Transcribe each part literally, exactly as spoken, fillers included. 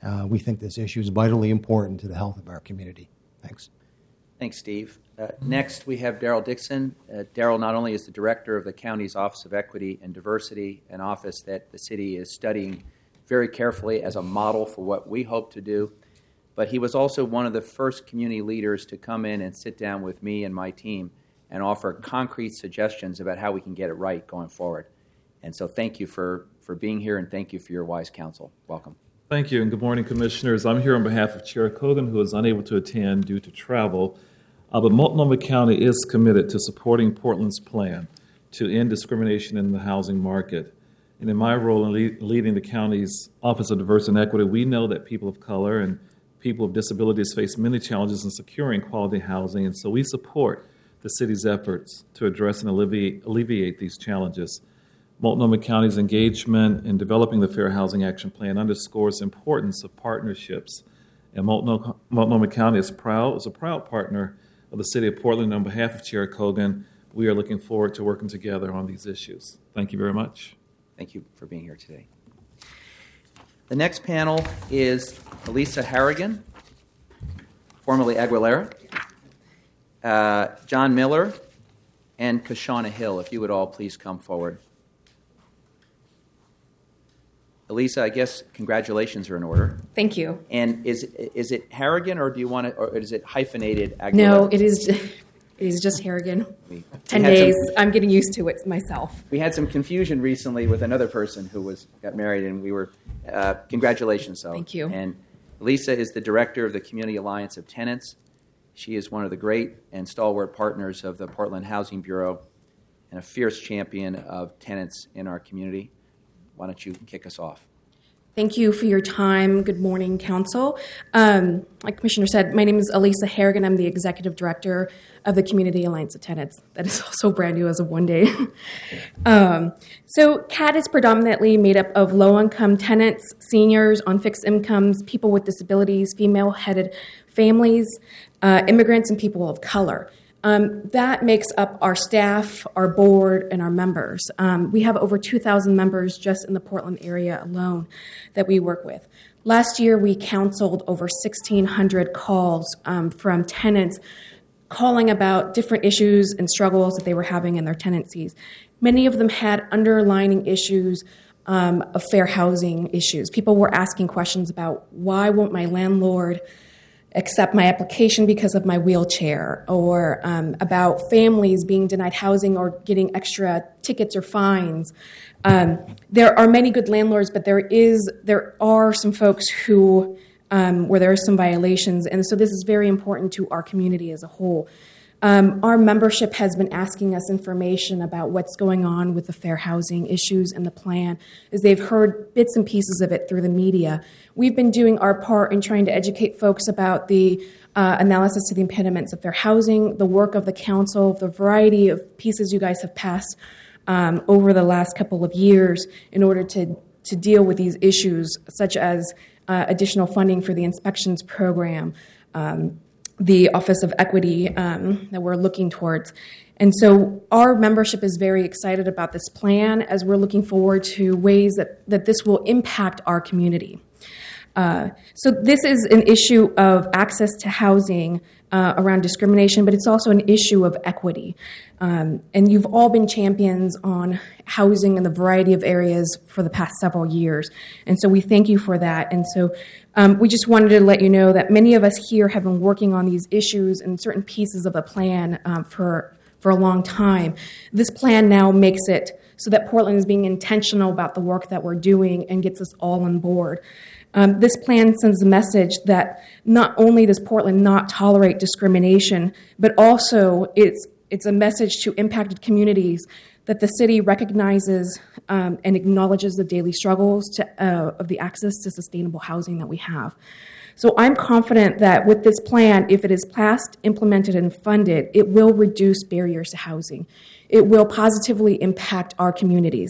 Uh, we think this issue is vitally important to the health of our community. Thanks. Thanks, Steve. Uh, next, we have Daryl Dixon. Uh, Daryl not only is the director of the county's Office of Equity and Diversity, an office that the city is studying very carefully as a model for what we hope to do, but he was also one of the first community leaders to come in and sit down with me and my team and offer concrete suggestions about how we can get it right going forward. And so thank you for, for being here, and thank you for your wise counsel. Welcome. Thank you, and good morning, Commissioners. I'm here on behalf of Chair Cogan, who is unable to attend due to travel. Uh, but Multnomah County is committed to supporting Portland's plan to end discrimination in the housing market. And in my role in le- leading the county's Office of Diversity and Equity, we know that people of color and people with disabilities face many challenges in securing quality housing, and so we support the city's efforts to address and alleviate, alleviate these challenges. Multnomah County's engagement in developing the Fair Housing Action Plan underscores the importance of partnerships, and Multnomah, Multnomah County is proud is a proud partner of the City of Portland. On behalf of Chair Cogan, we are looking forward to working together on these issues. Thank you very much. Thank you for being here today. The next panel is Elisa Harrigan, formerly Aguilera, uh, John Miller, and Kashana Hill. If you would all please come forward. Elisa, I guess congratulations are in order. Thank you. And is is it Harrigan, or do you want it, or is it hyphenated Aguilera? No, it is. It is just Harrigan. We, Ten we days. Some, I'm getting used to it myself. We had some confusion recently with another person who was got married, and we were. Uh, congratulations, though. Thank you. And Lisa is the director of the Community Alliance of Tenants. She is one of the great and stalwart partners of the Portland Housing Bureau, and a fierce champion of tenants in our community. Why don't you kick us off? Thank you for your time. Good morning, Council. Um, like Commissioner said, my name is Elisa Harrigan. I'm the Executive Director of the Community Alliance of Tenants. That is also brand new as of one day. um, so C A T is predominantly made up of low-income tenants, seniors on fixed incomes, people with disabilities, female-headed families, uh, immigrants, and people of color. Um, that makes up our staff, our board, and our members. Um, we have over two thousand members just in the Portland area alone that we work with. Last year, we counseled over sixteen hundred calls um, from tenants calling about different issues and struggles that they were having in their tenancies. Many of them had underlying issues um, of fair housing issues. People were asking questions about, why won't my landlord accept my application because of my wheelchair, or um, about families being denied housing or getting extra tickets or fines. Um, there are many good landlords, but there is there are some folks who um, where there are some violations, and so this is very important to our community as a whole. Um, our membership has been asking us information about what's going on with the fair housing issues and the plan, as they've heard bits and pieces of it through the media. We've been doing our part in trying to educate folks about the uh, analysis to the impediments of fair housing, the work of the council, the variety of pieces you guys have passed um, over the last couple of years in order to, to deal with these issues, such as uh, additional funding for the inspections program, um, the Office of Equity um, that we're looking towards. And so our membership is very excited about this plan, as we're looking forward to ways that, that this will impact our community. Uh, so this is an issue of access to housing uh, around discrimination, but it's also an issue of equity. Um, and you've all been champions on housing in the variety of areas for the past several years. And so we thank you for that. And so um, we just wanted to let you know that many of us here have been working on these issues and certain pieces of the plan um, for, for a long time. This plan now makes it so that Portland is being intentional about the work that we're doing and gets us all on board. Um, this plan sends a message that not only does Portland not tolerate discrimination, but also it's it's a message to impacted communities that the city recognizes um, and acknowledges the daily struggles to, uh, of the access to sustainable housing that we have. So I'm confident that with this plan, if it is passed, implemented, and funded, it will reduce barriers to housing. It will positively impact our communities.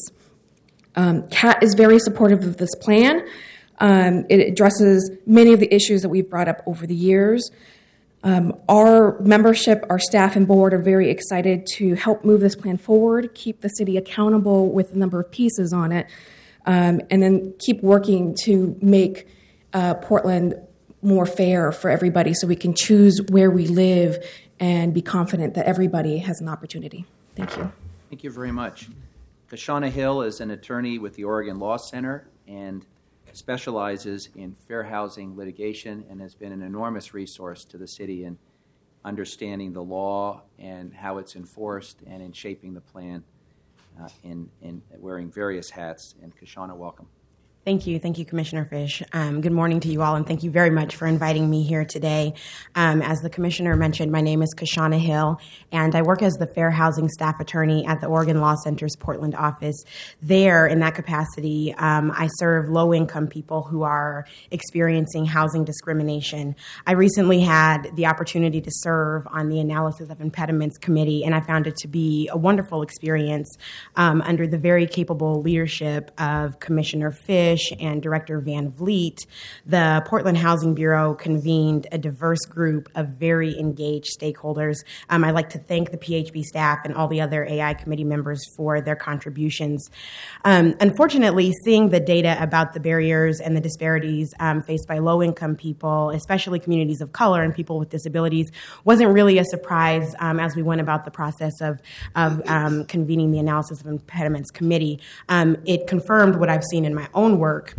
Um, C A T is very supportive of this plan. Um, it addresses many of the issues that we've brought up over the years. Um, our membership, our staff, and board are very excited to help move this plan forward, keep the city accountable with the number of pieces on it, um, and then keep working to make uh, Portland more fair for everybody so we can choose where we live and be confident that everybody has an opportunity. Thank you. Thank you very much. Kashana Hill is an attorney with the Oregon Law Center and specializes in fair housing litigation and has been an enormous resource to the city in understanding the law and how it's enforced and in shaping the plan uh, in, in wearing various hats. And Kashana, welcome. Thank you. Thank you, Commissioner Fish. Um, good morning to you all, and thank you very much for inviting me here today. Um, as the Commissioner mentioned, my name is Kashana Hill, and I work as the Fair Housing Staff Attorney at the Oregon Law Center's Portland office. There, in that capacity, um, I serve low-income people who are experiencing housing discrimination. I recently had the opportunity to serve on the Analysis of Impediments Committee, and I found it to be a wonderful experience um, under the very capable leadership of Commissioner Fish and Director Van Vliet. The Portland Housing Bureau convened a diverse group of very engaged stakeholders. Um, I'd like to thank the P H B staff and all the other A I committee members for their contributions. Um, unfortunately, seeing the data about the barriers and the disparities um, faced by low-income people, especially communities of color and people with disabilities, wasn't really a surprise um, as we went about the process of, of um, convening the Analysis of Impediments Committee. Um, it confirmed what I've seen in my own work. work.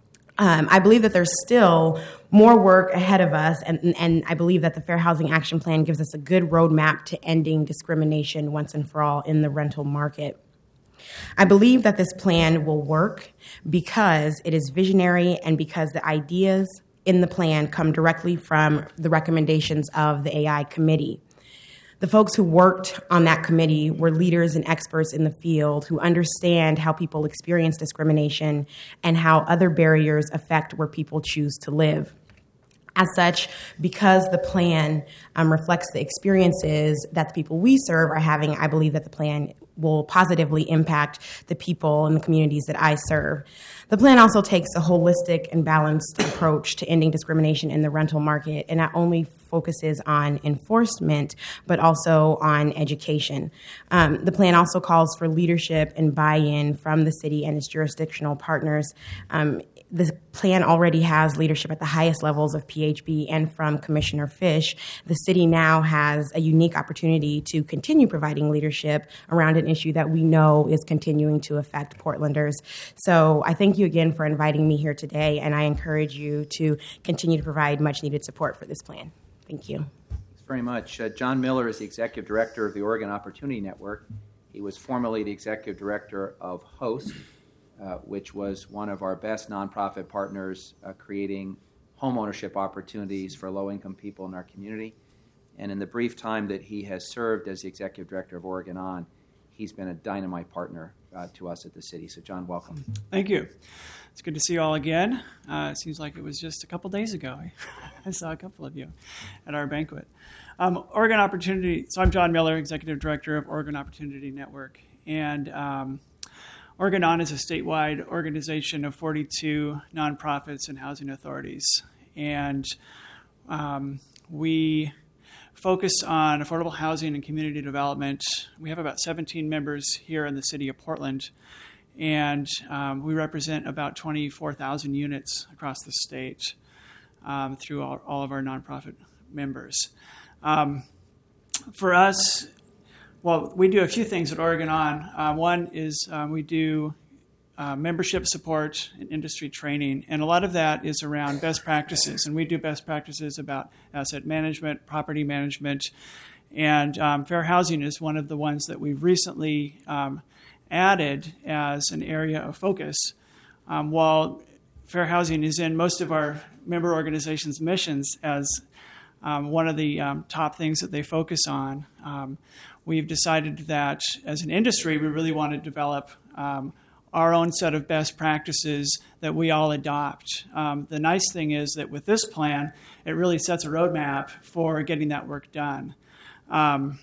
Um, I believe that there's still more work ahead of us, and, and I believe that the Fair Housing Action Plan gives us a good roadmap to ending discrimination once and for all in the rental market. I believe that this plan will work because it is visionary and because the ideas in the plan come directly from the recommendations of the A I committee. The folks who worked on that committee were leaders and experts in the field who understand how people experience discrimination and how other barriers affect where people choose to live. As such, because the plan um, reflects the experiences that the people we serve are having, I believe that the plan will positively impact the people and the communities that I serve. The plan also takes a holistic and balanced approach to ending discrimination in the rental market, and not only focuses on enforcement, but also on education. Um, the plan also calls for leadership and buy-in from the city and its jurisdictional partners. Um, The plan already has leadership at the highest levels of P H B and from Commissioner Fish. The city now has a unique opportunity to continue providing leadership around an issue that we know is continuing to affect Portlanders. So I thank you again for inviting me here today, and I encourage you to continue to provide much-needed support for this plan. Thank you. Thanks very much. Uh, John Miller is the Executive Director of the Oregon Opportunity Network. He was formerly the Executive Director of HOST, Uh, which was one of our best nonprofit partners uh, creating homeownership opportunities for low-income people in our community. And in the brief time that he has served as the Executive Director of Oregon On, he's been a dynamite partner uh, to us at the city. So, John, welcome. Thank you. It's good to see you all again. Uh, it seems like it was just a couple days ago. I saw a couple of you at our banquet. Um, Oregon Opportunity, so I'm John Miller, Executive Director of Oregon Opportunity Network. And um, Oregon On is a statewide organization of forty-two nonprofits and housing authorities. And um, we focus on affordable housing and community development. We have about seventeen members here in the city of Portland. And um, we represent about twenty-four thousand units across the state um, through all, all of our nonprofit members. Um, for us, Well, we do a few things at Oregon On. Uh, one is um, we do uh, membership support and industry training, and a lot of that is around best practices. And we do best practices about asset management, property management, and um, fair housing is one of the ones that we've recently um, added as an area of focus. Um, while fair housing is in most of our member organizations' missions as um, one of the um, top things that they focus on, um, we've decided that as an industry, we really want to develop um, our own set of best practices that we all adopt. Um, the nice thing is that with this plan, it really sets a roadmap for getting that work done. Um,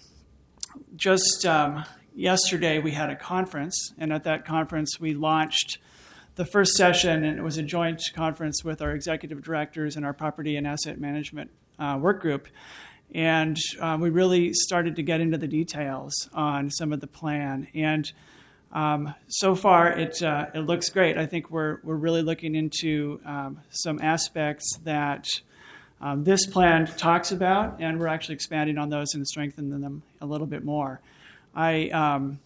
just um, yesterday, we had a conference, and at that conference, we launched the first session, and it was a joint conference with our executive directors and our property and asset management uh, work group. And um, we really started to get into the details on some of the plan. And Um, so far, it uh, it looks great. I think we're we're really looking into um, some aspects that um, this plan talks about, and we're actually expanding on those and strengthening them a little bit more. I um,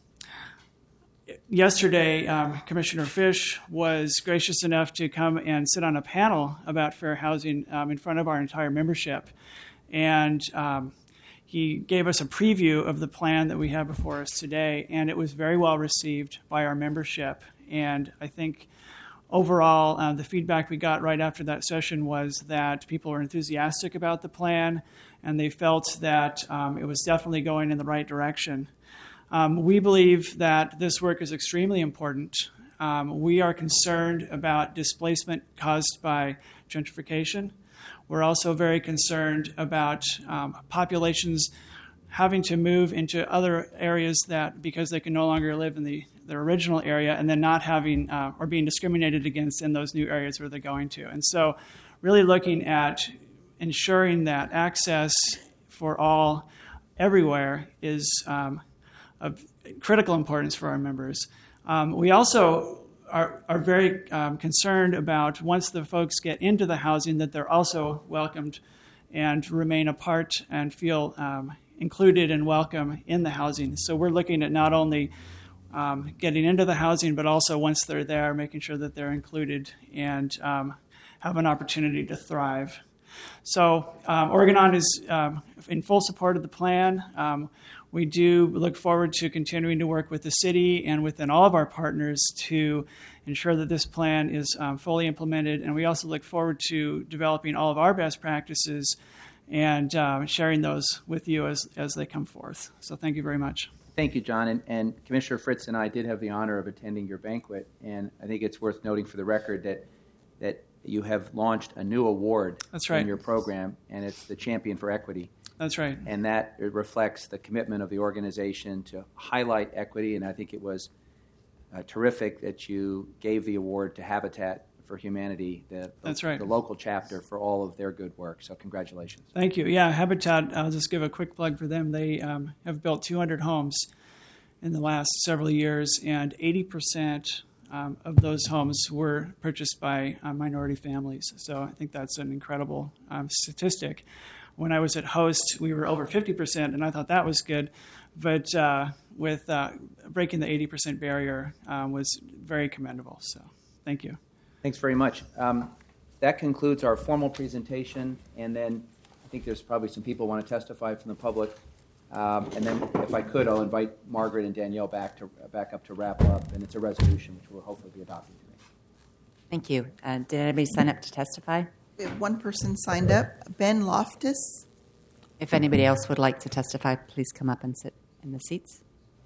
yesterday, um, Commissioner Fish was gracious enough to come and sit on a panel about fair housing um, in front of our entire membership, and um, he gave us a preview of the plan that we have before us today, and it was very well received by our membership. And I think overall, uh, the feedback we got right after that session was that people were enthusiastic about the plan, and they felt that um, it was definitely going in the right direction. Um, we believe that this work is extremely important. Um, we are concerned about displacement caused by gentrification. We're also very concerned about um, populations having to move into other areas that because they can no longer live in the their original area, and then not having uh, or being discriminated against in those new areas where they're going to. And so really looking at ensuring that access for all everywhere is um, of critical importance for our members. Um, we also Are, are very um, concerned about once the folks get into the housing that they're also welcomed and remain a part and feel um, included and welcome in the housing. So we're looking at not only um, getting into the housing, but also once they're there, making sure that they're included and um, have an opportunity to thrive. So um, Organon is um, in full support of the plan. Um, We do look forward to continuing to work with the city and within all of our partners to ensure that this plan is um, fully implemented. And we also look forward to developing all of our best practices and uh, sharing those with you as, as they come forth. So thank you very much. Thank you, John. And, and Commissioner Fritz and I did have the honor of attending your banquet. And I think it's worth noting for the record that that you have launched a new award That's right. in your program, and it's the Champion for Equity. That's right. And that it reflects the commitment of the organization to highlight equity, and I think it was uh, terrific that you gave the award to Habitat for Humanity, the, That's right. the local chapter, for all of their good work. So congratulations. Thank you. Yeah, Habitat, I'll just give a quick plug for them. They um, have built two hundred homes in the last several years, and eighty percent um, of those homes were purchased by uh, minority families. So I think that's an incredible um, statistic. When I was at Host, we were over fifty percent, and I thought that was good. But uh, with uh, breaking the eighty percent barrier um, was very commendable. So thank you. Thanks very much. Um, that concludes our formal presentation, and then I think there's probably some people who want to testify from the public. Um, and then, if I could, I'll invite Margaret and Danielle back to back up to wrap up, and it's a resolution which we'll hopefully be adopting today. Thank you. Uh, did anybody sign up to testify? We have one person signed up, Ben Loftus. If anybody else would like to testify, please come up and sit in the seats.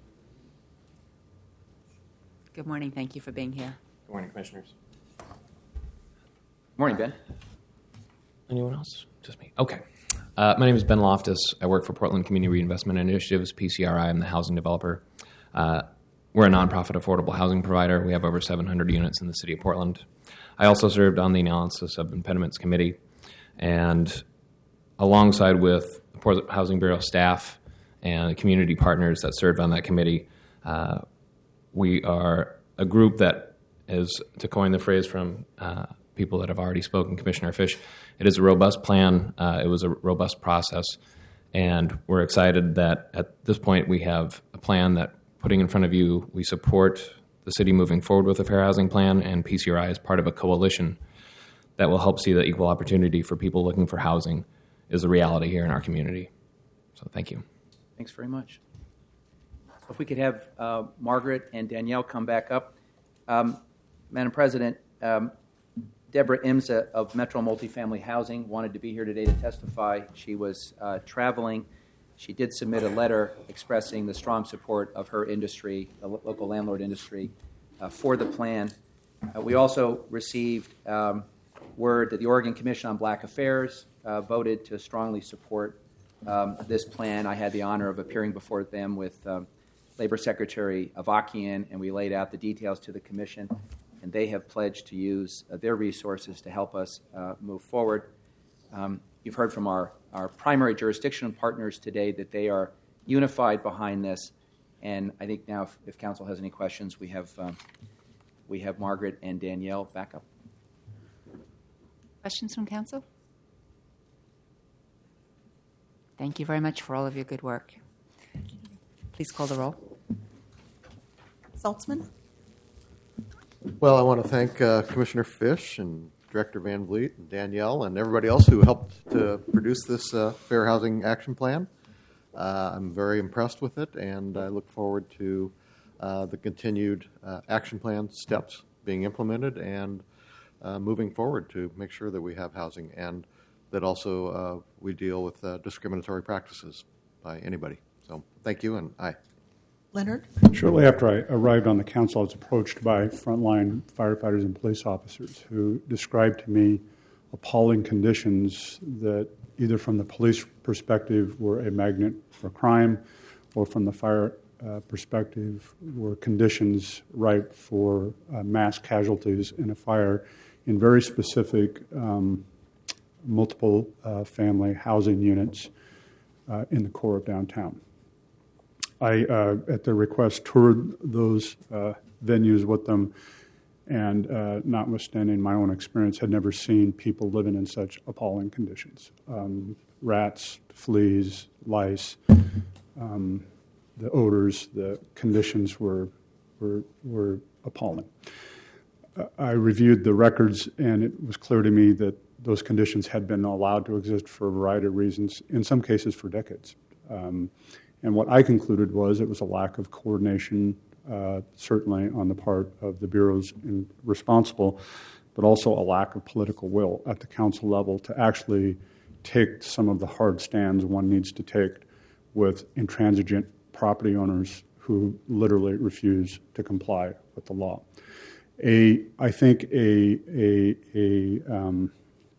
Good morning. Thank you for being here. Good morning, Commissioners. Morning, Ben. Anyone else? Just me. Okay. Uh, my name is Ben Loftus. I work for Portland Community Reinvestment Initiatives, P C R I. I'm the housing developer. Uh, we're a nonprofit affordable housing provider. We have over seven hundred units in the city of Portland. I also served on the Analysis of Impediments Committee, and alongside with the Portland Housing Bureau staff and community partners that served on that committee, uh, we are a group that is, to coin the phrase from uh, people that have already spoken, Commissioner Fish, it is a robust plan. Uh, it was a robust process, and we're excited that at this point we have a plan that, putting in front of you, we support the city moving forward with a fair housing plan, and P C R I is part of a coalition that will help see that equal opportunity for people looking for housing is a reality here in our community. So thank you. Thanks very much. So if we could have uh, Margaret and Danielle come back up. Um, Madam President, um, Deborah Imsa of Metro Multifamily Housing wanted to be here today to testify. She was uh, traveling. She did submit a letter expressing the strong support of her industry, the lo- local landlord industry, uh, for the plan. Uh, we also received um, word that the Oregon Commission on Black Affairs uh, voted to strongly support um, this plan. I had the honor of appearing before them with um, Labor Secretary Avakian, and we laid out the details to the Commission, and they have pledged to use uh, their resources to help us uh, move forward. Um, you've heard from our, our primary jurisdictional partners today that they are unified behind this, And I think now, if, if council has any questions, we have um, we have Margaret and Danielle back up. Questions from council? Thank you very much for all of your good work. Please call the roll. Saltzman? Well, I want to thank uh, Commissioner Fish and Director Van Vliet and Danielle and everybody else who helped to produce this uh, Fair Housing Action Plan. Uh, I'm very impressed with it, and I look forward to uh, the continued uh, action plan steps being implemented and uh, moving forward to make sure that we have housing and that also uh, we deal with uh, discriminatory practices by anybody. So thank you, and aye. Leonard? Shortly after I arrived on the council, I was approached by frontline firefighters and police officers who described to me appalling conditions that either from the police perspective were a magnet for crime or from the fire uh, perspective were conditions ripe for uh, mass casualties in a fire in very specific um, multiple uh, family housing units uh, in the core of downtown. I, uh, at their request, toured those uh, venues with them, and uh, notwithstanding my own experience, had never seen people living in such appalling conditions. Um, rats, fleas, lice, um, the odors, the conditions were, were, were appalling. Uh, I reviewed the records, and it was clear to me that those conditions had been allowed to exist for a variety of reasons, in some cases for decades. Um, And what I concluded was it was a lack of coordination, uh, certainly on the part of the bureaus in, responsible, but also a lack of political will at the council level to actually take some of the hard stands one needs to take with intransigent property owners who literally refuse to comply with the law. A, I think a, a, a um,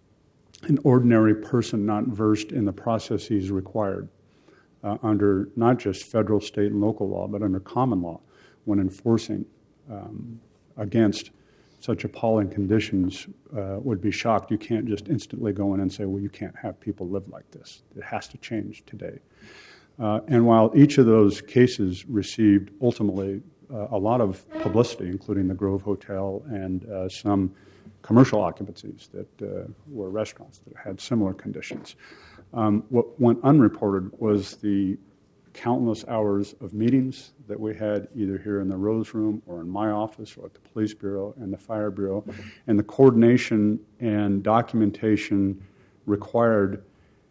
an ordinary person not versed in the processes required Uh, under not just federal, state, and local law, but under common law when enforcing um, against such appalling conditions uh, would be shocked. You can't just instantly go in and say, well, you can't have people live like this. It has to change today. Uh, and while each of those cases received ultimately uh, a lot of publicity, including the Grove Hotel and uh, some commercial occupancies that uh, were restaurants that had similar conditions, Um, what went unreported was the countless hours of meetings that we had either here in the Rose Room or in my office or at the Police Bureau and the Fire Bureau, and the coordination and documentation required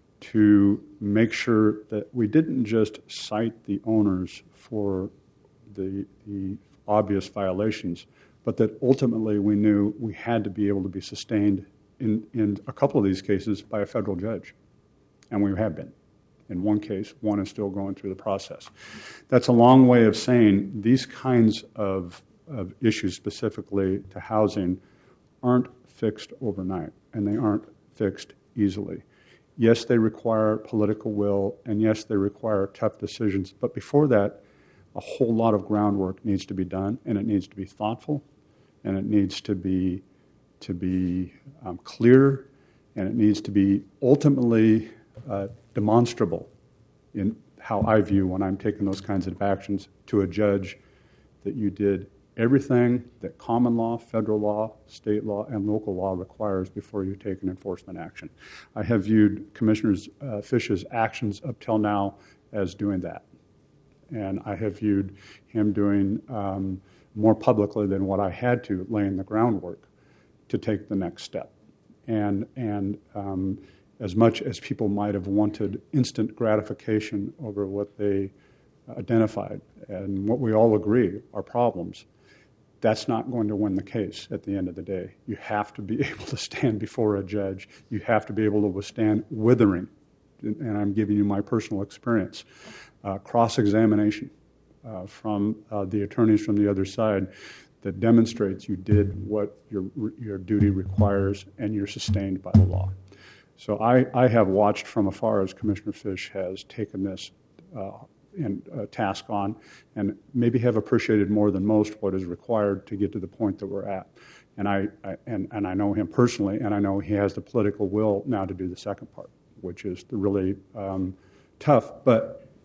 to make sure that we didn't just cite the owners for the, the obvious violations, but that ultimately we knew we had to be able to be sustained in, in a couple of these cases by a federal judge. And we have been. In one case, one is still going through the process. That's a long way of saying these kinds of, of issues specifically to housing aren't fixed overnight, and they aren't fixed easily. Yes, they require political will, and yes, they require tough decisions. But before that, a whole lot of groundwork needs to be done, and it needs to be thoughtful, and it needs to be, to be um, clear, and it needs to be ultimately Uh, demonstrable in how I view when I'm taking those kinds of actions to a judge that you did everything that common law, federal law, state law, and local law requires before you take an enforcement action. I have viewed Commissioner uh, Fish's actions up till now as doing that. And I have viewed him doing um, more publicly than what I had to, laying the groundwork to take the next step. And, and um, as much as people might have wanted instant gratification over what they identified and what we all agree are problems, that's not going to win the case at the end of the day. You have to be able to stand before a judge. You have to be able to withstand withering, and I'm giving you my personal experience, uh, cross-examination uh, from uh, the attorneys from the other side that demonstrates you did what your, your duty requires and you're sustained by the law. So I, I have watched from afar as Commissioner Fish has taken this uh, in, uh, task on and maybe have appreciated more than most what is required to get to the point that we're at. And I, I and, and I know him personally, and I know he has the political will now to do the second part, which is the really um, tough but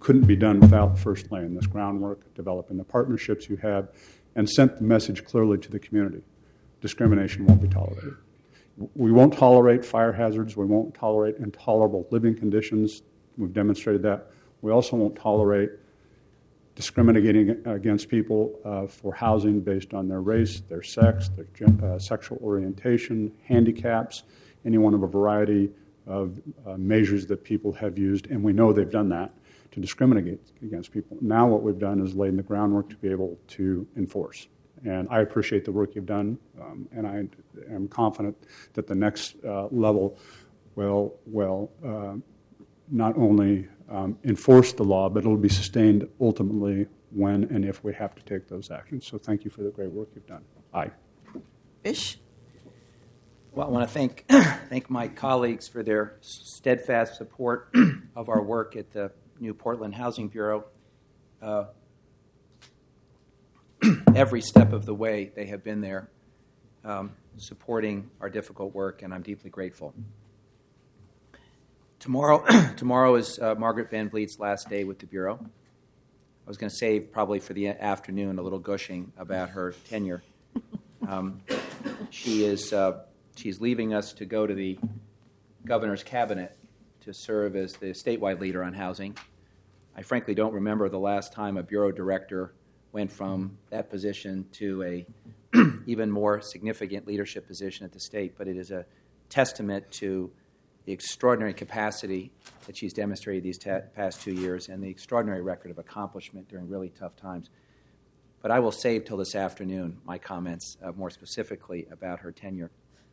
couldn't be done without first laying this groundwork, developing the partnerships you have, and sent the message clearly to the community. Discrimination won't be tolerated. We won't tolerate fire hazards. We won't tolerate intolerable living conditions. We've demonstrated that. We also won't tolerate discriminating against people uh, for housing based on their race, their sex, their uh, sexual orientation, handicaps, any one of a variety of uh, measures that people have used, and we know they've done that to discriminate against people. Now what we've done is laid the groundwork to be able to enforce. And I appreciate the work you've done, um, and I am confident that the next uh, level will, will uh, not only um, enforce the law, but it'll be sustained ultimately when and if we have to take those actions. So thank you for the great work you've done. Aye. Fish? Well, I want to thank thank my colleagues for their steadfast support of our work at the New Portland Housing Bureau. Uh, every step of the way, they have been there um, supporting our difficult work, and I'm deeply grateful. Tomorrow, tomorrow is uh, Margaret Van Vliet's last day with the Bureau. I was going to save probably for the afternoon a little gushing about her tenure. Um, she is uh, she's leaving us to go to the governor's cabinet to serve as the statewide leader on housing. I frankly don't remember the last time a bureau director went from that position to a even more significant leadership position at the state, but it is a testament to the extraordinary capacity that she's demonstrated these ta- past two years and the extraordinary record of accomplishment during really tough times. But I will save till this afternoon my comments uh, more specifically about her tenure.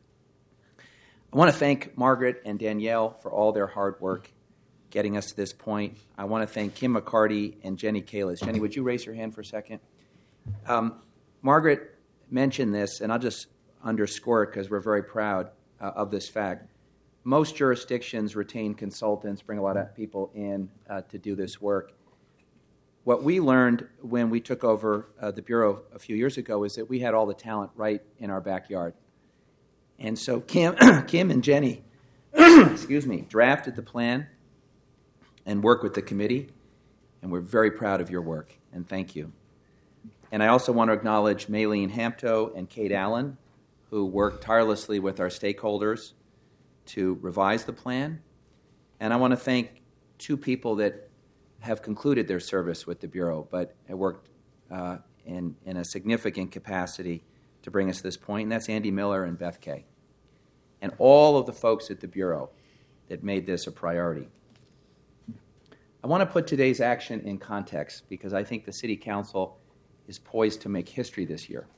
I want to thank Margaret and Danielle for all their hard work getting us to this point. I want to thank Kim McCarty and Jenny Kalis. Jenny, would you raise your hand for a second? Um, Margaret mentioned this, and I'll just underscore it because we're very proud uh, of this fact. Most jurisdictions retain consultants, bring a lot of people in uh, to do this work. What we learned when we took over uh, the Bureau a few years ago is that we had all the talent right in our backyard. And so Kim, Kim and Jenny, excuse me, drafted the plan and worked with the committee, and we're very proud of your work, and thank you. And I also want to acknowledge Maylene Hampto and Kate Allen, who worked tirelessly with our stakeholders to revise the plan. And I want to thank two people that have concluded their service with the Bureau, but have worked uh, in, in a significant capacity to bring us to this point, and that's Andy Miller and Beth Kay, and all of the folks at the Bureau that made this a priority. I want to put today's action in context because I think the City Council is poised to make history this year.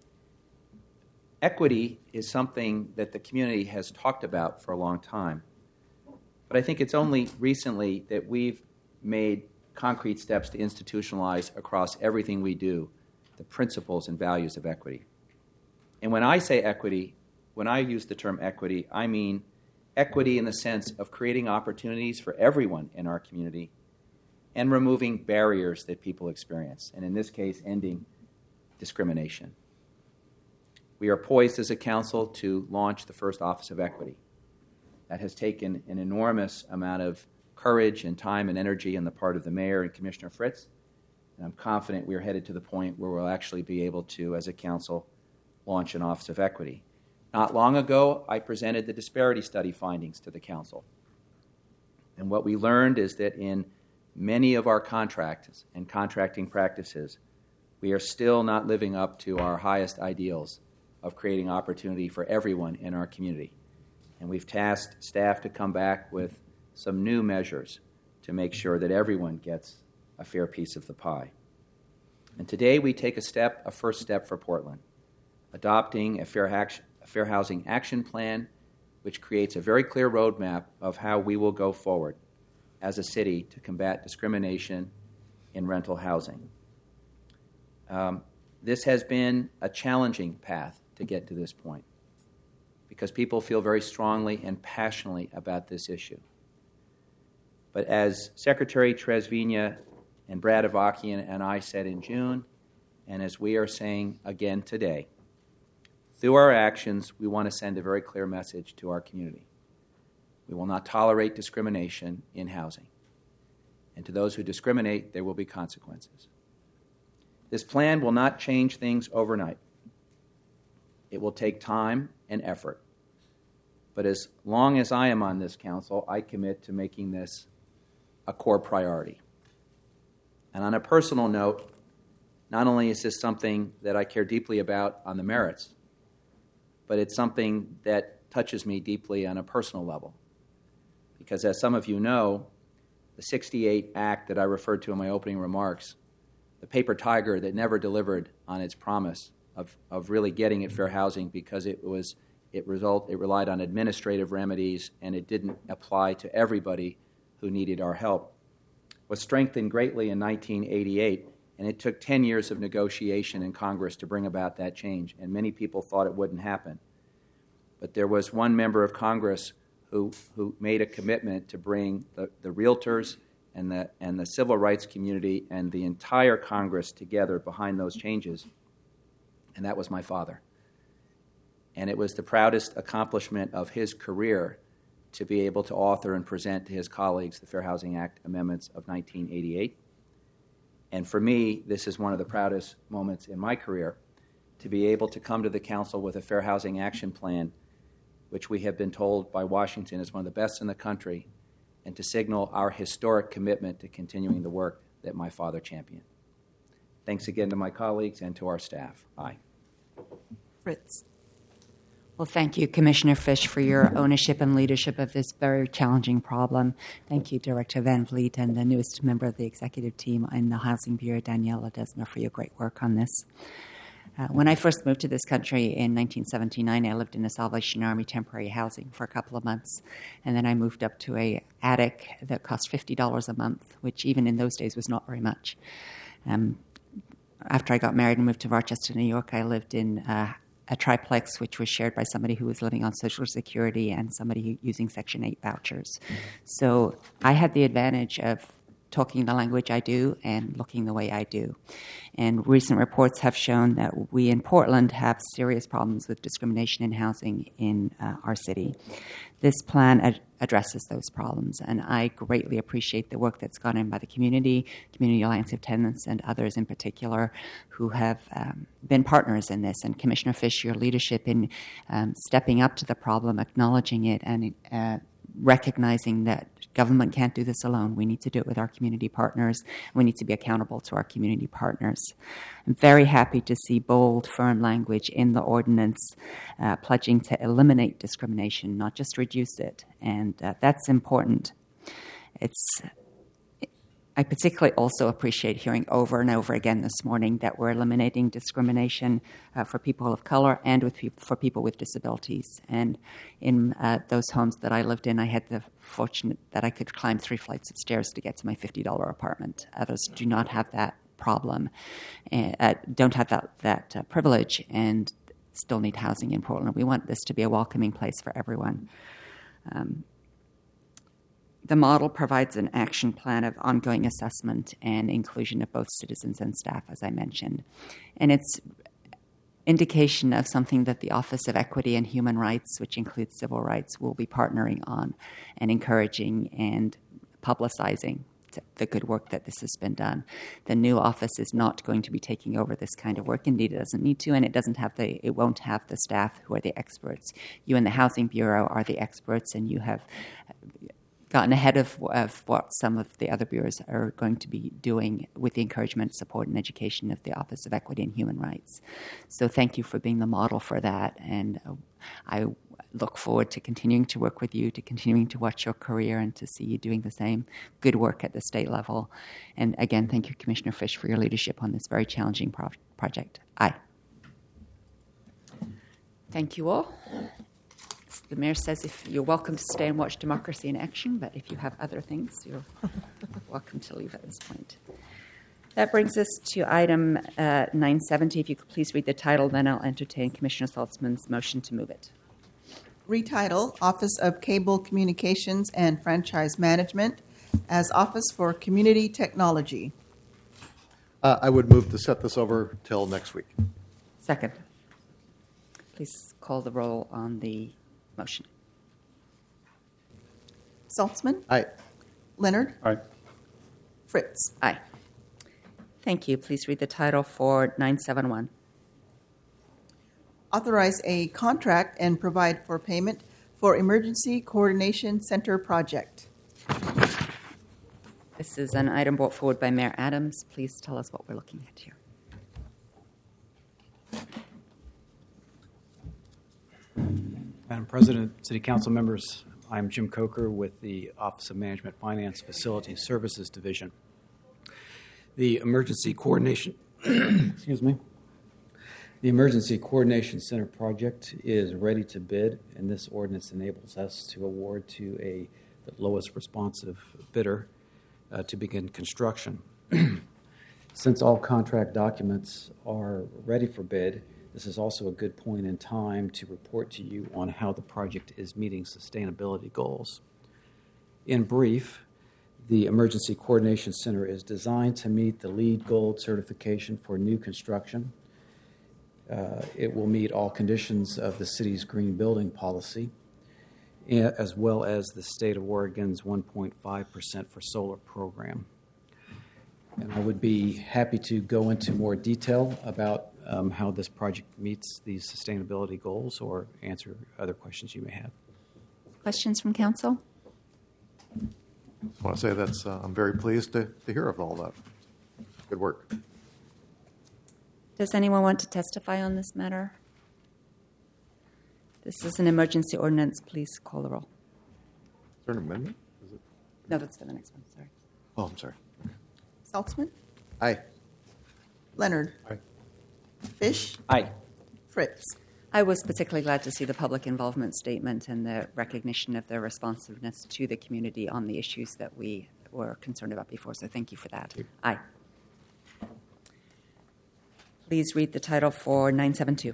Equity is something that the community has talked about for a long time, but I think it's only recently that we've made concrete steps to institutionalize across everything we do the principles and values of equity. And when I say equity, when I use the term equity, I mean equity in the sense of creating opportunities for everyone in our community and removing barriers that people experience, and in this case, ending discrimination. We are poised as a council to launch the first Office of Equity. That has taken an enormous amount of courage and time and energy on the part of the mayor and Commissioner Fritz, and I'm confident we're headed to the point where we'll actually be able to, as a council, launch an Office of Equity. Not long ago, I presented the disparity study findings to the council. And what we learned is that in many of our contracts and contracting practices, we are still not living up to our highest ideals of creating opportunity for everyone in our community. And we've tasked staff to come back with some new measures to make sure that everyone gets a fair piece of the pie. And today we take a step, a first step for Portland, adopting a fair, action, a fair housing action plan, which creates a very clear roadmap of how we will go forward as a city to combat discrimination in rental housing. Um, this has been a challenging path to get to this point because people feel very strongly and passionately about this issue. But as Secretary Tresvigna and Brad Avakian and I said in June, and as we are saying again today, through our actions, we want to send a very clear message to our community. We will not tolerate discrimination in housing. And to those who discriminate, there will be consequences. This plan will not change things overnight. It will take time and effort. But as long as I am on this council, I commit to making this a core priority. And on a personal note, not only is this something that I care deeply about on the merits, but it's something that touches me deeply on a personal level. Because as some of you know, the sixty-eight Act that I referred to in my opening remarks, the paper tiger that never delivered on its promise of, of really getting at fair housing because it was it result it relied on administrative remedies and it didn't apply to everybody who needed our help, was strengthened greatly in nineteen eighty-eight, and it took ten years of negotiation in Congress to bring about that change, and many people thought it wouldn't happen. But there was one member of Congress who, who made a commitment to bring the, the realtors and the, and the civil rights community and the entire Congress together behind those changes, and that was my father. And it was the proudest accomplishment of his career to be able to author and present to his colleagues the Fair Housing Act amendments of nineteen eighty-eight. And for me, this is one of the proudest moments in my career, to be able to come to the council with a Fair Housing Action Plan, which we have been told by Washington is one of the best in the country, and to signal our historic commitment to continuing the work that my father championed. Thanks again to my colleagues and to our staff. Aye. Fritz. Well, thank you, Commissioner Fish, for your ownership and leadership of this very challenging problem. Thank you, Director Van Vliet, and the newest member of the executive team in the Housing Bureau, Danielle Ledesma, for your great work on this. Uh, when I first moved to this country in nineteen seventy-nine, I lived in a Salvation Army temporary housing for a couple of months, and then I moved up to a attic that cost fifty dollars a month, which even in those days was not very much. Um, after I got married and moved to Rochester, New York, I lived in uh, a triplex which was shared by somebody who was living on Social Security and somebody using Section eight vouchers. So I had the advantage of talking the language I do and looking the way I do. And recent reports have shown that we in Portland have serious problems with discrimination in housing in uh, our city. This plan ad- addresses those problems, and I greatly appreciate the work that's gone in by the community, Community Alliance of Tenants, and others in particular who have um, been partners in this. And Commissioner Fish, your leadership in um, stepping up to the problem, acknowledging it, and uh, recognizing that government can't do this alone. We need to do it with our community partners. We need to be accountable to our community partners. I'm very happy to see bold, firm language in the ordinance uh, pledging to eliminate discrimination, not just reduce it. And uh, that's important. It's I particularly also appreciate hearing over and over again this morning that we're eliminating discrimination uh, for people of color and with pe- for people with disabilities. And in uh, those homes that I lived in, I had the fortune that I could climb three flights of stairs to get to my fifty dollars apartment. Others do not have that problem, uh, don't have that, that uh, privilege, and still need housing in Portland. We want this to be a welcoming place for everyone. Um, The model provides an action plan of ongoing assessment and inclusion of both citizens and staff, as I mentioned. And it's indication of something that the Office of Equity and Human Rights, which includes civil rights, will be partnering on and encouraging and publicizing the good work that this has been done. The new office is not going to be taking over this kind of work. Indeed, it doesn't need to, and it doesn't have the. It won't have the staff who are the experts. You in the Housing Bureau are the experts, and you have gotten ahead of, of what some of the other bureaus are going to be doing with the encouragement, support, and education of the Office of Equity and Human Rights. So thank you for being the model for that, and uh, I look forward to continuing to work with you, to continuing to watch your career, and to see you doing the same good work at the state level. And again, thank you, Commissioner Fish, for your leadership on this very challenging pro- project. Aye. Thank you all. The mayor says if you're welcome to stay and watch Democracy in Action, but if you have other things, you're welcome to leave at this point. That brings us to item uh, nine seventy. If you could please read the title, then I'll entertain Commissioner Saltzman's motion to move it. Retitle, Office of Cable Communications and Franchise Management as Office for Community Technology. Uh, I would move to set this over till next week. Second. Please call the roll on the motion. Saltzman? Aye. Leonard? Aye. Fritz. Aye. Thank you. Please read the title for nine seven one. Authorize a contract and provide for payment for Emergency Coordination Center project. This is an item brought forward by Mayor Adams. Please tell us what we're looking at here. Madam President, City Council members, I'm Jim Coker with the Office of Management Finance Facility Services Division. The Emergency Coordination, excuse me, the Emergency Coordination Center project is ready to bid, and this ordinance enables us to award to a the lowest responsive bidder uh, to begin construction. Since all contract documents are ready for bid, this is also a good point in time to report to you on how the project is meeting sustainability goals. In brief, the Emergency Coordination Center is designed to meet the LEED Gold certification for new construction. Uh, it will meet all conditions of the city's green building policy, as well as the state of Oregon's one point five percent for solar program. And I would be happy to go into more detail about um, how this project meets these sustainability goals or answer other questions you may have. Questions from council? I want to say that's uh, I'm very pleased to, to hear of all that. Good work. Does anyone want to testify on this matter? This is an emergency ordinance. Please call the roll. Is there an amendment? Is it? No, that's for the next one. Sorry. Oh, I'm sorry. Saltzman? Aye. Leonard? Aye. Fish? Aye. Fritz. I was particularly glad to see the public involvement statement and the recognition of their responsiveness to the community on the issues that we were concerned about before, so thank you for that. Aye. Please read the title for nine seven two.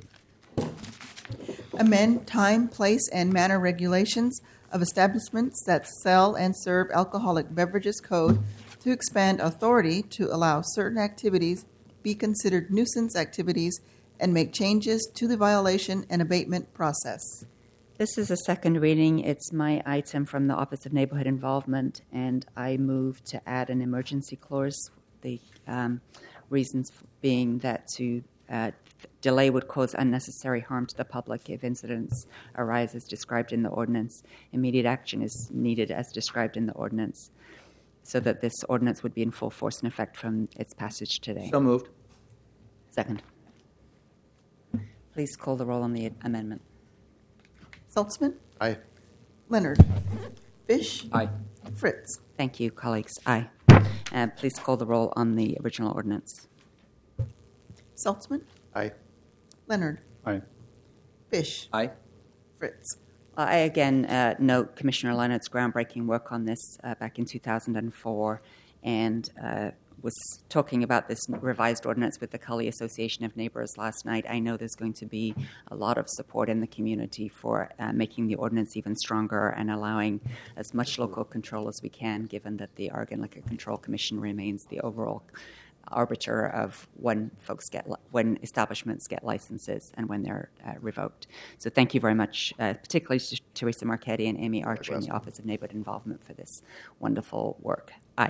Amend time, place, and manner regulations of establishments that sell and serve alcoholic beverages code to expand authority to allow certain activities be considered nuisance activities and make changes to the violation and abatement process. This is a second reading. It's my item from the Office of Neighborhood Involvement, and I move to add an emergency clause. The um, reasons being that to uh, delay would cause unnecessary harm to the public if incidents arise as described in the ordinance. Immediate action is needed as described in the ordinance, so that this ordinance would be in full force and effect from its passage today. So moved. Second. Please call the roll on the amendment. Saltzman? Aye. Leonard? Fish? Aye. Fritz. Thank you, colleagues. Aye. Uh, please call the roll on the original ordinance. Saltzman? Aye. Leonard? Aye. Fish? Aye. Fritz. I again uh, note Commissioner Leonard's groundbreaking work on this uh, back in two thousand four, and uh, was talking about this revised ordinance with the Cully Association of Neighbors last night. I know there's going to be a lot of support in the community for uh, making the ordinance even stronger and allowing as much local control as we can, given that the Oregon Liquor Control Commission remains the overall arbiter of when folks get, when establishments get licenses and when they're uh, revoked. So thank you very much, uh, particularly to Teresa Marchetti and Amy Archer in the Office of Neighborhood Involvement for this wonderful work. Aye.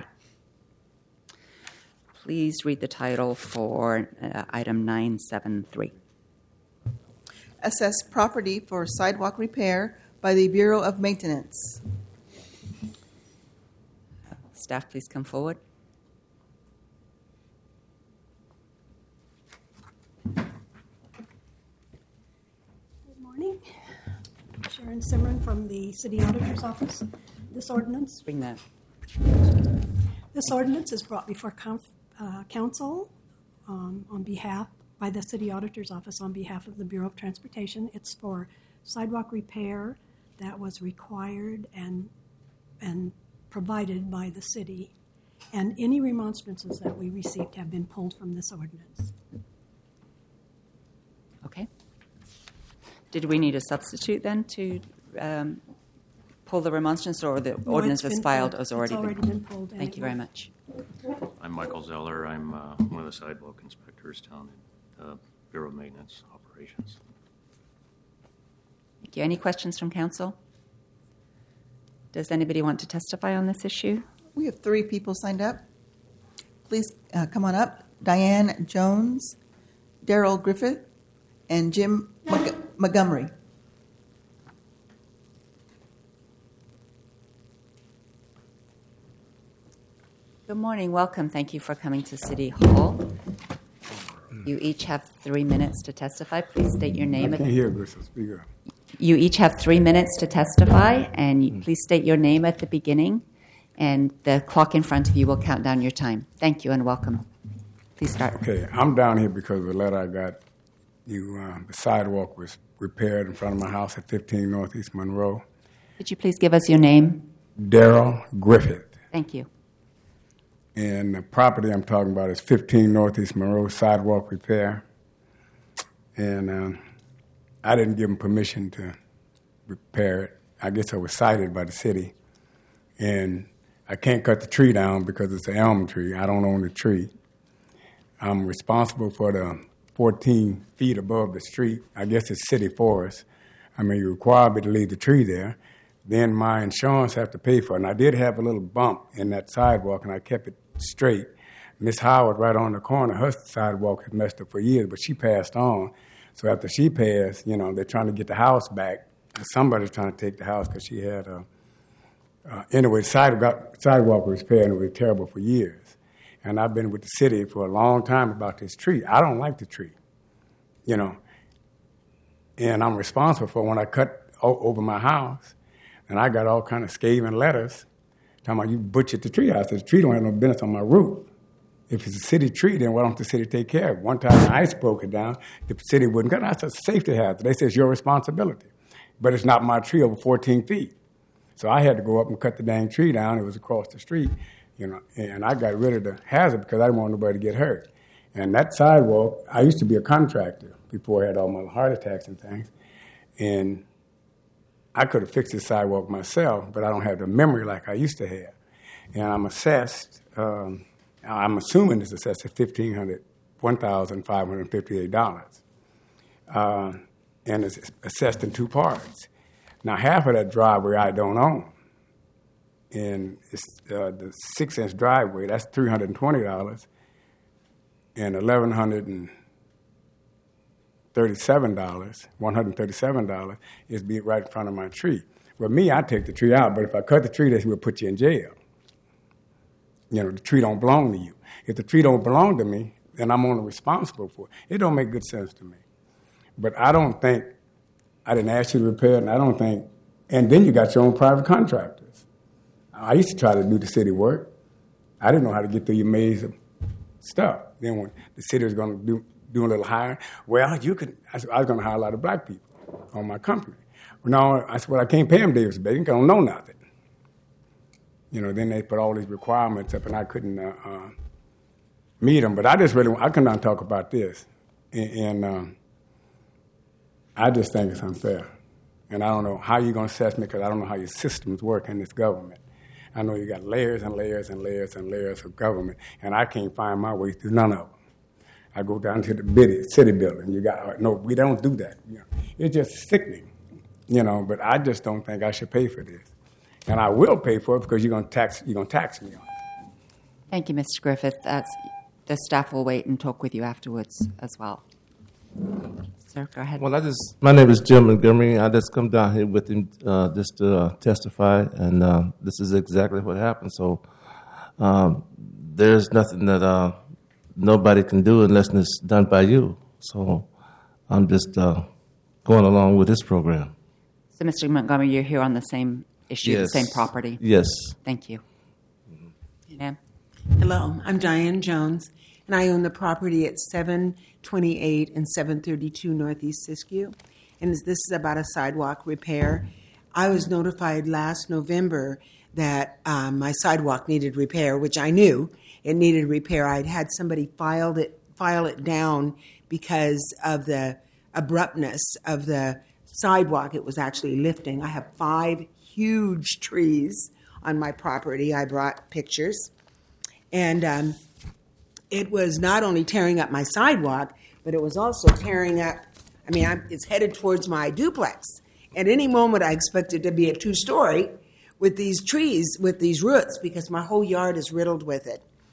Please read the title for uh, item nine seven three. Assess property for sidewalk repair by the Bureau of Maintenance. Staff, please come forward. Good morning. Sharon Simran from the City Auditor's Office. This ordinance. Bring that. This ordinance is brought before conf- uh, council um, on behalf by the City Auditor's Office on behalf of the Bureau of Transportation. It's for sidewalk repair that was required and and provided by the city, and any remonstrances that we received have been pulled from this ordinance. Okay. Did we need a substitute then to um, pull the remonstrance, or the No, ordinance it's was been filed pulled. has already, It's already been, been pulled, and Thank it you very will- much. I'm Michael Zeller. I'm uh, one of the sidewalk inspectors down in uh, Bureau of Maintenance Operations. Thank you. Any questions from council? Does anybody want to testify on this issue? We have three people signed up. Please uh, come on up. Diane Jones, Daryl Griffith, and Jim Mc- Montgomery. Good morning. Welcome. Thank you for coming to City Hall. You each have three minutes to testify. Please state your name. I can't hear good, so speak up. You each have three minutes to testify, and you, please state your name at the beginning, and the clock in front of you will count down your time. Thank you and welcome. Please start. Okay, I'm down here because of the letter I got. You, uh, the sidewalk was repaired in front of my house at fifteen Northeast Monroe. Could you please give us your name? Daryl Griffith. Thank you. And the property I'm talking about is fifteen Northeast Monroe sidewalk repair. And uh, I didn't give them permission to repair it. I guess I was cited by the city. And I can't cut the tree down because it's an elm tree. I don't own the tree. I'm responsible for the fourteen feet above the street. I guess it's city forest. I mean, you require me to leave the tree there. Then my insurance have to pay for it. And I did have a little bump in that sidewalk, and I kept it straight. Miss Howard, right on the corner, her sidewalk had messed up for years, but she passed on. So after she passed, you know, they're trying to get the house back. Somebody's trying to take the house because she had a... Uh, anyway, the sidewalk, sidewalk was repaired, and it was terrible for years. And I've been with the city for a long time about this tree. I don't like the tree, you know. And I'm responsible for when I cut o- over my house, and I got all kind of scathing letters talking about you butchered the tree. I said, the tree don't have no business on my roof. If it's a city tree, then why don't the city take care of it? One time the ice broke it down, the city wouldn't cut it. I said, it's a safety hazard. They said, it's your responsibility. But it's not my tree over fourteen feet. So I had to go up and cut the dang tree down. It was across the street, you know, and I got rid of the hazard because I didn't want nobody to get hurt. And that sidewalk, I used to be a contractor before I had all my heart attacks and things. And I could have fixed the sidewalk myself, but I don't have the memory like I used to have. And I'm assessed, um, I'm assuming it's assessed at fifteen hundred dollars, one thousand five hundred fifty-eight dollars. Uh, and it's assessed in two parts. Now, half of that driveway I don't own. And it's uh, the six-inch driveway, that's three hundred twenty dollars. And eleven thirty-seven dollars, one hundred thirty-seven dollars is be right in front of my tree. Well, me, I take the tree out, but if I cut the tree, they will put you in jail. You know, the tree don't belong to you. If the tree don't belong to me, then I'm only responsible for it. It don't make good sense to me. But I don't think, I didn't ask you to repair it, and I don't think, and then you got your own private contractors. I used to try to do the city work. I didn't know how to get through your maze of stuff. Then when the city was going to do, do a little hiring, well, you could, I, said, I was going to hire a lot of black people on my company. Well, no, I said, well, I can't pay them Davis Bacon because I don't know nothing. You know, then they put all these requirements up, and I couldn't uh, uh, meet them. But I just really, I could not talk about this. And, and um, I just think it's unfair. And I don't know how you're going to assess me because I don't know how your systems work in this government. I know you got layers and layers and layers and layers of government, and I can't find my way through none of them. I go down to the biddy, city building. You got no, we don't do that. You know, it's just sickening, you know. But I just don't think I should pay for this, and I will pay for it because you're going to tax. You're going to tax me on it. Thank you, Mister Griffith. That's, the staff will wait and talk with you afterwards as well. Sir, go ahead. Well, I just, my name is Jim Montgomery. I just come down here with him uh, just to uh, testify, and uh, this is exactly what happened. So um, there's nothing that uh, nobody can do unless it's done by you. So I'm just uh, going along with this program. So, Mister Montgomery, you're here on the same issue, Yes. the same property? Yes. Thank you. Ma'am? Hello, I'm Diane Jones, and I own the property at seven twenty-eight and seven thirty-two Northeast Siskiyou, and this is about a sidewalk repair. I was notified last November that um, my sidewalk needed repair, which I knew it needed repair. I'd had somebody filed it, file it down because of the abruptness of the sidewalk. It was actually lifting. I have five huge trees on my property. I brought pictures. And um, it was not only tearing up my sidewalk, but it was also tearing up, I mean, I'm, it's headed towards my duplex. At any moment, I expect it to be a two-story with these trees, with these roots, because my whole yard is riddled with it.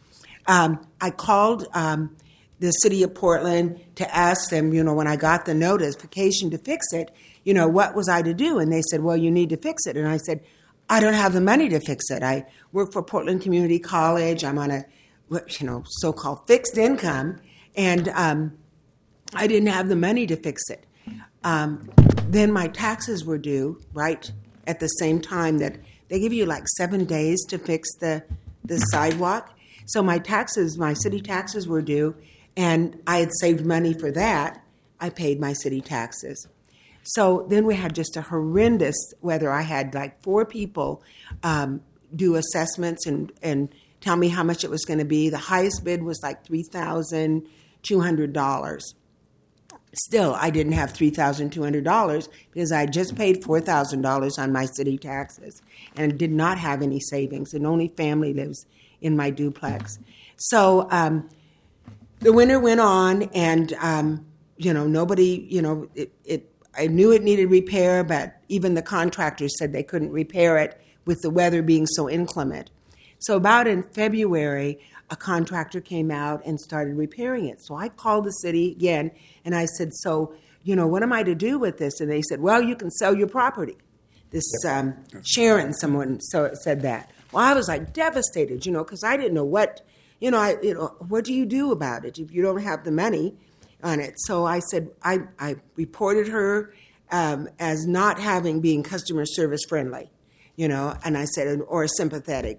Um, I called um, the city of Portland to ask them, you know, when I got the notification to fix it, you know, what was I to do? And they said, well, you need to fix it. And I said, I don't have the money to fix it. I work for Portland Community College. I'm on a, you know, so-called fixed income, and um, I didn't have the money to fix it. Um, then my taxes were due, right, at the same time that they give you like seven days to fix the, the sidewalk. So my taxes, my city taxes were due, and I had saved money for that. I paid my city taxes. So then we had just a horrendous weather. I had like four people um, do assessments and, and tell me how much it was going to be. The highest bid was like three thousand two hundred dollars. Still, I didn't have three thousand two hundred dollars because I had just paid four thousand dollars on my city taxes and did not have any savings, and only family lives in my duplex. So um, the winter went on, and, um, you know, nobody, you know, it, it I knew it needed repair, but even the contractors said they couldn't repair it with the weather being so inclement. So about in February, a contractor came out and started repairing it. So I called the city again, and I said, so, you know, what am I to do with this? And they said, well, you can sell your property. This um, Sharon, someone so said that. Well, I was like devastated, you know, because I didn't know what, you know, I, you know, what do you do about it if you don't have the money on it? So I said, I, I reported her um, as not having being customer service friendly, you know, and I said, or sympathetic.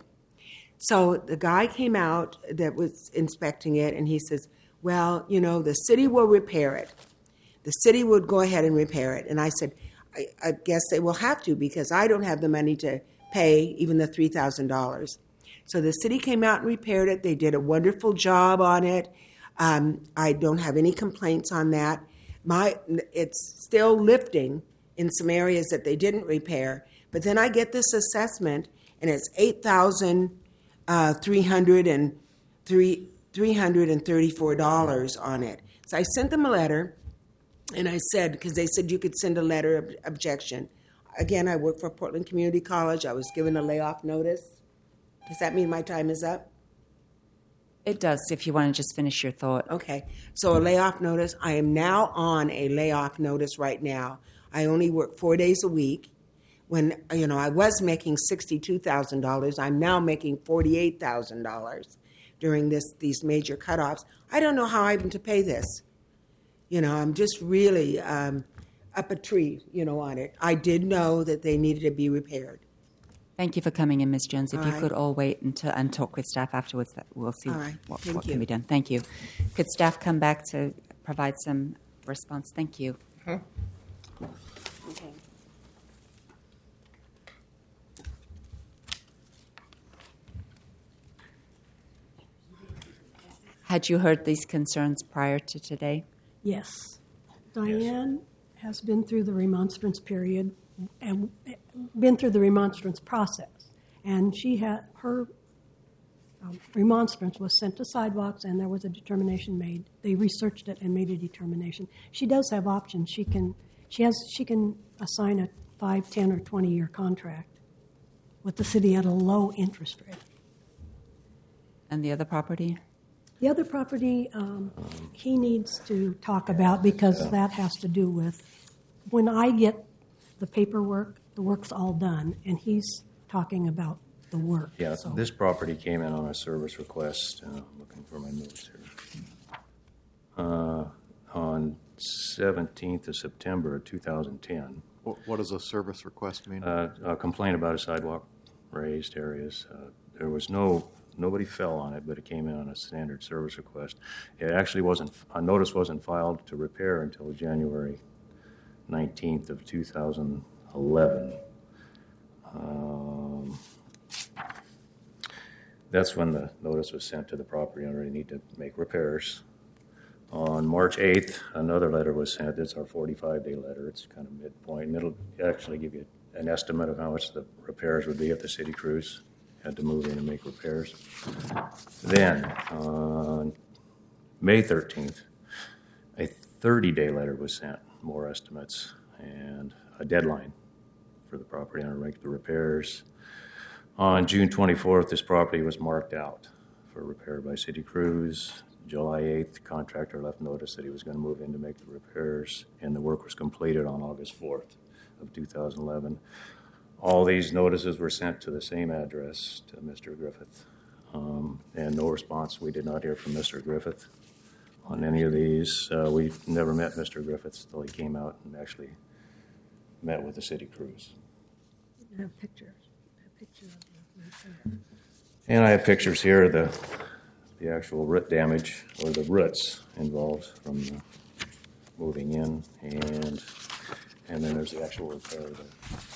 So the guy came out that was inspecting it, and he says, well, you know, the city will repair it. The city would go ahead and repair it. And I said, I, I guess they will have to, because I don't have the money to pay even the three thousand dollars. So the city came out and repaired it. They did a wonderful job on it. Um, I don't have any complaints on that. My, it's still lifting in some areas that they didn't repair. But then I get this assessment, and it's eight thousand three hundred thirty-four dollars on it. So I sent them a letter, and I said, because they said you could send a letter of objection. Again, I work for Portland Community College. I was given a layoff notice. Does that mean my time is up? It does, if you want to just finish your thought. Okay. So a layoff notice. I am now on a layoff notice right now. I only work four days a week. When, you know, I was making sixty-two thousand dollars, I'm now making forty-eight thousand dollars during this these major cutoffs. I don't know how I'm to pay this. You know, I'm just really um, up a tree, you know, on it. I did know that they needed to be repaired. Thank you for coming in, Miz Jones. If All you right. could all wait until, and talk with staff afterwards, that we'll see All right. what, Thank what you. can be done. Thank you. Could staff come back to provide some response? Thank you. Okay. Had you heard these concerns prior to today? Yes. Diane has been through the remonstrance period and been through the remonstrance process. And she had her um, remonstrance was sent to Sidewalks, and there was a determination made. They researched it and made a determination. She does have options. She can she has she can assign a five, ten, or twenty year contract with the city at a low interest rate. And the other property? The other property um, he needs to talk about, because that has to do with when I get the paperwork, the work's all done, and he's talking about the work. Yeah, so. this property came in on a service request. Uh, looking for my notes here. Uh, on seventeenth of September of two thousand ten. What, what does a service request mean? Uh, a complaint about a sidewalk raised areas. Uh, there was no, nobody fell on it, but it came in on a standard service request. It actually wasn't, a notice wasn't filed to repair until January nineteenth of two thousand eleven. Um, that's when the notice was sent to the property owner. They need to make repairs. On March eighth, another letter was sent. It's our forty-five day letter. It's kind of midpoint. It'll actually give you an estimate of how much the repairs would be if the city crews had to move in and make repairs. Then, on May thirteenth, a thirty day letter was sent, more estimates, and a deadline for the property owner to make the repairs. On June twenty-fourth, this property was marked out for repair by city crews. July eighth, the contractor left notice that he was going to move in to make the repairs, and the work was completed on August fourth of two thousand eleven. All these notices were sent to the same address, to Mister Griffith, um, and no response. We did not hear from Mister Griffith on any of these. Uh, we never met Mister Griffith until he came out and actually met with the city crews. I have pictures. I have pictures of the And I have pictures here of the, the actual root damage, or the roots involved from the moving in, and and then there's the actual repair there.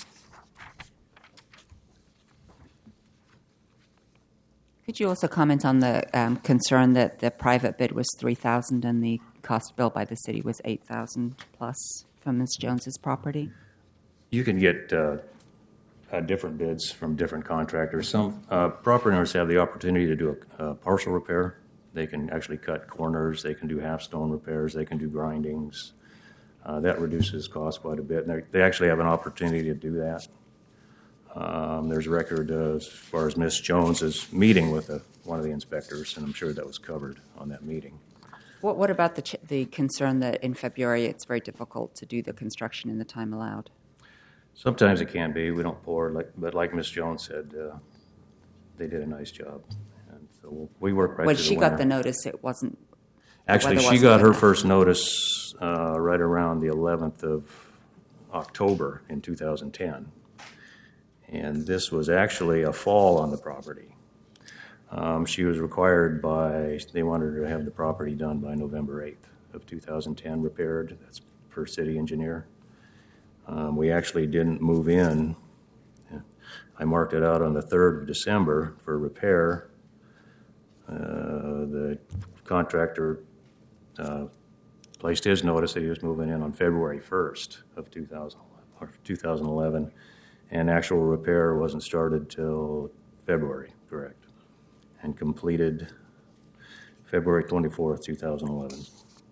Could you also comment on the um, concern that the private bid was three thousand dollars and the cost billed by the city was eight thousand dollars plus from Miz Jones's property? You can get uh, uh, different bids from different contractors. Some uh, property owners have the opportunity to do a, a partial repair. They can actually cut corners. They can do half stone repairs. They can do grindings. Uh, that reduces cost quite a bit. And they actually have an opportunity to do that. Um, there's a record uh, as far as Miz Jones's meeting with a, one of the inspectors, and I'm sure that was covered on that meeting. What, what about the, ch- the concern that in February it's very difficult to do the construction in the time allowed? Sometimes it can be. We don't pour, like, but like Miz Jones said, uh, they did a nice job. And so we work right When through she the got winter. the notice, it wasn't. Actually, the weather she wasn't got good her enough. first notice uh, right around the eleventh of October in two thousand ten. And this was actually a fall on the property. Um, she was required by, they wanted her to have the property done by November eighth of two thousand ten, repaired. That's per city engineer. Um, we actually didn't move in. I marked it out on the third of December for repair. Uh, the contractor uh, placed his notice that he was moving in on February first of two thousand eleven, and actual repair wasn't started till February, correct, and completed February twenty-fourth, two thousand eleven.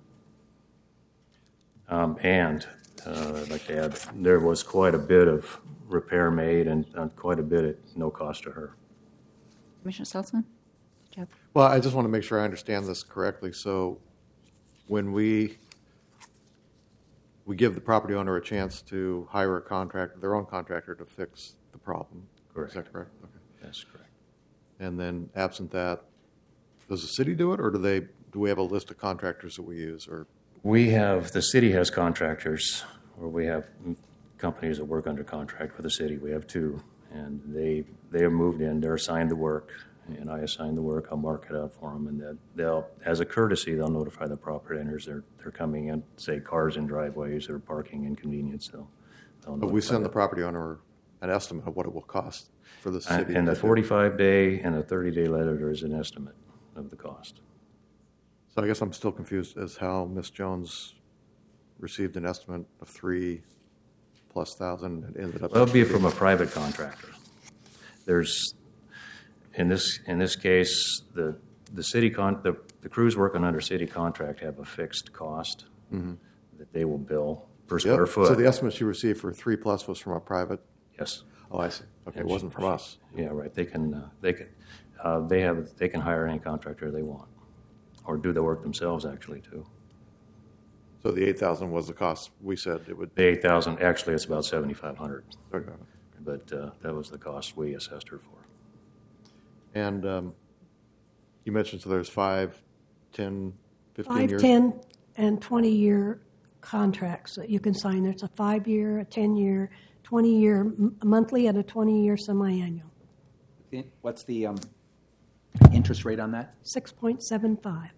Um, and uh, I'd like to add, there was quite a bit of repair made, and uh, quite a bit at no cost to her. Commissioner Saltzman? Jeff? Well, I just want to make sure I understand this correctly. So when we we give the property owner a chance to hire a contractor, their own contractor, to fix the problem. Correct. Is that correct? Okay. That's correct. And then absent that, does the city do it, or do they? Do we have a list of contractors that we use? Or We have, the city has contractors, or we have companies that work under contract for the city. We have two, and they they have moved in. They're assigned the work, and I assign the work. I'll mark it out for them, and that they'll, as a courtesy, they'll notify the property owners they're they're coming in, say cars in driveways or parking inconvenience. They'll, they'll but we notify send the them. property owner an estimate of what it will cost for the city. And the to do. forty-five day and the thirty day letter, there is an estimate of the cost. So I guess I'm still confused as how Miz Jones received an estimate of three plus thousand and ended up. Well, it'll be from a private contractor. There's, in this in this case, the the city con the, the crews working under city contract have a fixed cost Mm-hmm. that they will bill per Yep. square foot. So the estimate she received for three plus was from a private. Yes. Oh, I see. Okay, it And wasn't she- from us. Yeah, right. They can uh, they can uh, they have they can hire any contractor they want, or do the work themselves actually too. So the eight thousand was the cost. We said it would. The eight thousand actually it's about seventy five hundred. Okay. But uh, that was the cost we assessed her for. And um, you mentioned so there's five, ten, fifteen Five, years. ten, and twenty-year contracts that you can sign. There's a five-year, a ten-year, twenty-year m- monthly, and a twenty-year semi-annual. What's the um, interest rate on that? six point seven five.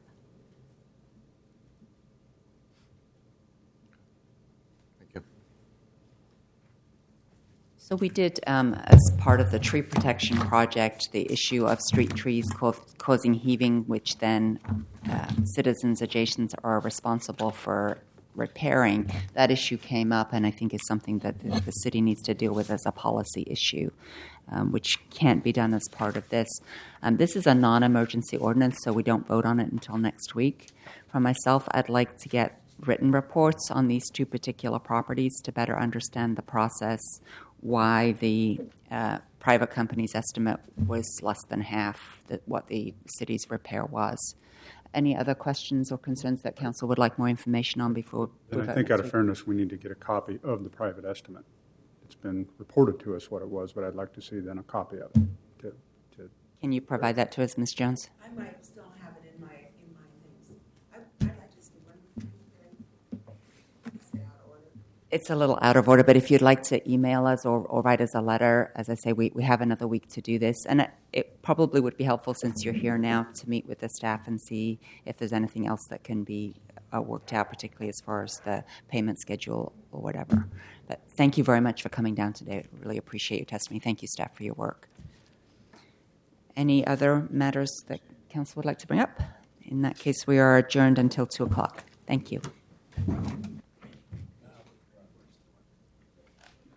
So we did, um, as part of the tree protection project, the issue of street trees co- causing heaving, which then uh, citizens adjacent are responsible for repairing. That issue came up, and I think is something that the, the city needs to deal with as a policy issue, um, which can't be done as part of this. Um, this is a non-emergency ordinance, so we don't vote on it until next week. For myself, I'd like to get written reports on these two particular properties to better understand the process, why the uh, private company's estimate was less than half that what the city's repair was. Any other questions or concerns that council would like more information on before? And I think out of fairness, we need to get a copy of the private estimate. It's been reported to us what it was, but I'd like to see then a copy of it. To, to Can you provide that to us, Miz Jones? I might still have it in my in my things. I, I'd like to see one. It's a little out of order, but if you'd like to email us or, or write us a letter, as I say, we, we have another week to do this. And it, it probably would be helpful, since you're here now, to meet with the staff and see if there's anything else that can be uh, worked out, particularly as far as the payment schedule or whatever. But thank you very much for coming down today. I really appreciate your testimony. Thank you, staff, for your work. Any other matters that council would like to bring up? In that case, we are adjourned until two o'clock. Thank you.